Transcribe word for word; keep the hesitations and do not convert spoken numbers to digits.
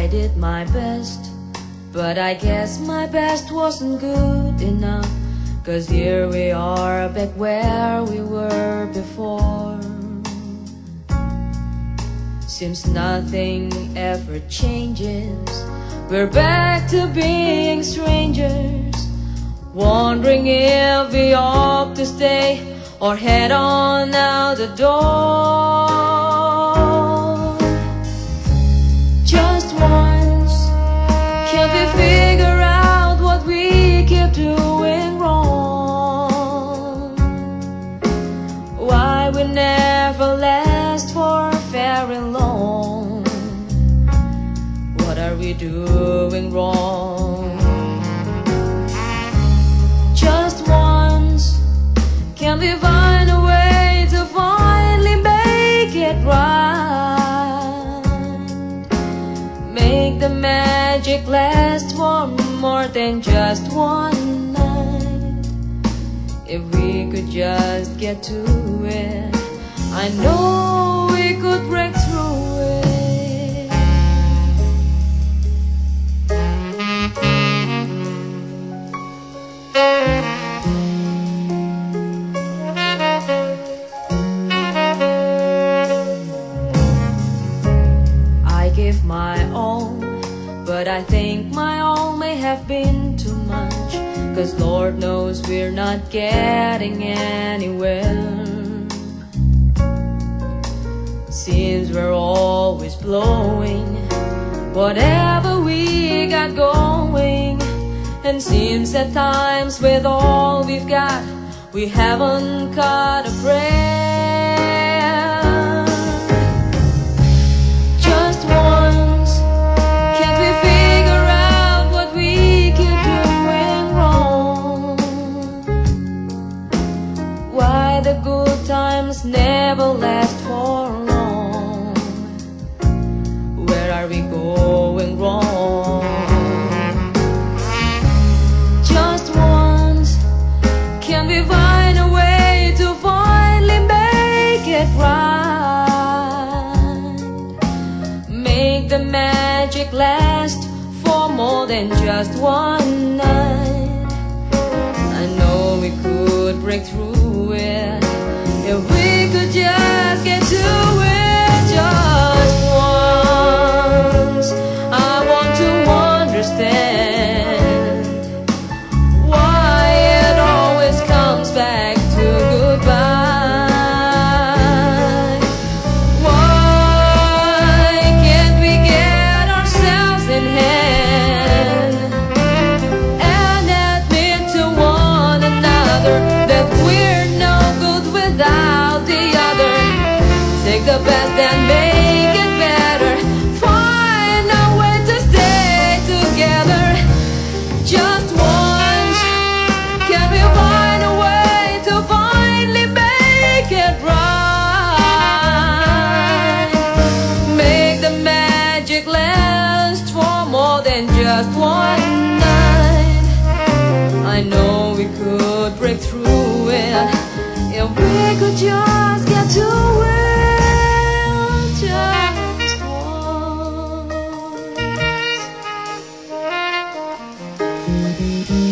I did my best, but I guess my best wasn't good enough. 'Cause here we are back where we were before. Seems nothing ever changes. We're back to being strangers, wondering if we ought to stay or head on out the door. Just once, can't we figure out what we keep doing wrong? Why we never last for very long? What are we doing wrong? Just once, can we find a way to finally make it right? Make the magic last for more than just one night. If we could just get to it, I know we could break through it. I give my all, but I think my all may have been too much. 'Cause Lord knows we're not getting anywhere. Seems we're always blowing whatever we got going. And seems at times with all we've got, we haven't caught a prayer. Just once, can't we figure out what we keep doing wrong? Why the good times never last for long? Where are we going wrong? Just once, can we find a way to finally make it right? Make the magic last for more than just one night. I know we could break through it if we could just get to it. Just once, I want to understand why it always comes back to goodbye. Why can't we get ourselves in hand and admit to one another that we're no good without the other? Take the best and make it better. Find a way to stay together. Just once, can we find a way to finally make it right? Make the magic last for more than just one night. I know we could break through it if we could just get to it. Just once.